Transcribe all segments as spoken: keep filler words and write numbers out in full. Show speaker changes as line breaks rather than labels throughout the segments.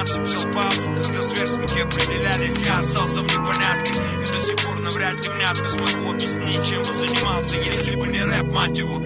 Максим взял паузу, когда сверстники определялись. Я остался в непонятке и до сих пор навряд ли внятно смогу объяснить, чем бы занимался, если бы не рэп, мать его.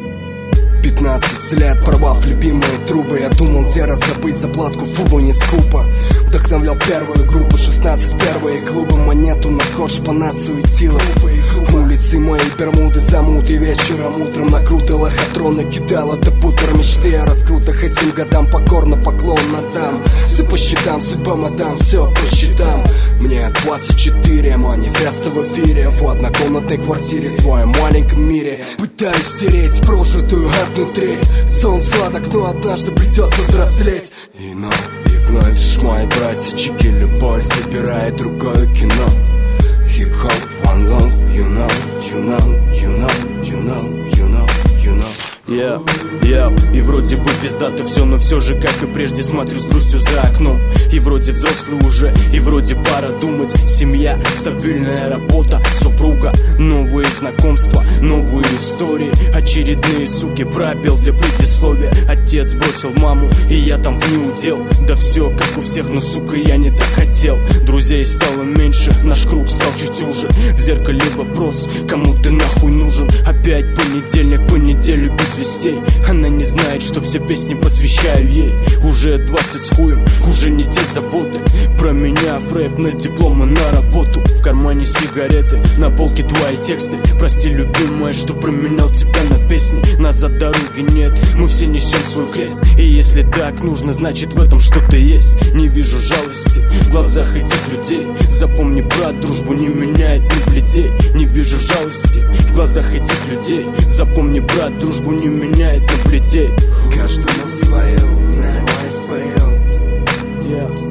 Пятнадцать лет, порвав любимые трубы, я думал, где раздобыть заплатку, фу, не скупо. Вдохновлял первую группу, шестнадцать первые клубы, монету на ход, шпана суетила. Улицы мои, бермуды, замуты, вечером, утром накруты, лохотрона кидала до путер мечты о раскрутах. Этим годам покорно поклон надам. Все по счетам, судьба мадам, все по счетам. Мне двадцать четыре, манифеста в эфире, в однокомнатной квартире, в своем маленьком мире. Пытаюсь стереть прожитую одну треть. Сон сладок, но однажды придется взрослеть. И вновь, и вновь, мои братья, чеки, любовь выбирает другое кино. Хип-хоп, one love, you know, you know, you know, you know, you know, you know.
Yeah, yeah. И вроде бы пиздато все, но все же, как и прежде, смотрю с грустью за окном. И вроде взрослый уже, и вроде пора думать. Семья, стабильная работа, супруга, новые знакомства, новые истории. Очередные, суки, пробел для предисловия. Отец бросил маму, и я там в неудел. Да все как у всех, но, сука, я не так хотел. Друзей стало меньше, наш круг стал чуть уже. В зеркале вопрос, кому ты нахуй нужен? Опять понедельник, по неделю без вестей. Она не знает, что все песни посвящаю ей. Уже двадцать с хуем, уже не те заботы. Про меня рэп на диплом и на работу. В кармане сигареты, на полке твои тексты. Прости, любимая, что променял тебя на песни. Назад дороги нет, мы все несем свой крест. И если так нужно, значит в этом что-то есть. Не вижу жалости в глазах этих людей. Запомни, брат, дружбу не меняет ни плетей. Не вижу жалости в глазах этих людей. Запомни, брат, дружбу не меняет ни плетей.
Каждому свое, давай споем.
Yeah.